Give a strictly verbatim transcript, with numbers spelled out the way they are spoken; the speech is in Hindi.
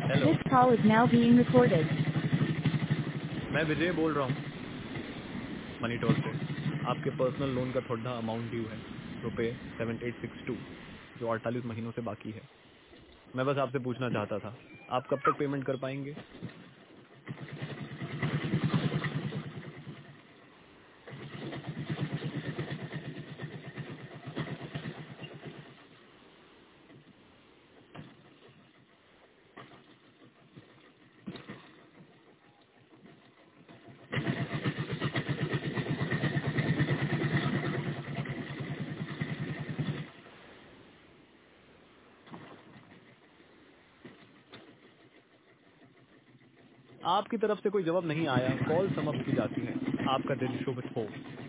Hello. This call is now being recorded. मैं विजय बोल रहा हूँ मनी टोर से। आपके पर्सनल लोन का थोड़ा अमाउंट ड्यू है, रुपए सेवन एट सिक्स टू, जो अड़तालीस महीनों से बाकी है। मैं बस आपसे पूछना चाहता था, आप कब तक पेमेंट कर पाएंगे? आपकी तरफ से कोई जवाब नहीं आया, कॉल समाप्त की जाती है। आपका दिन शुभ हो।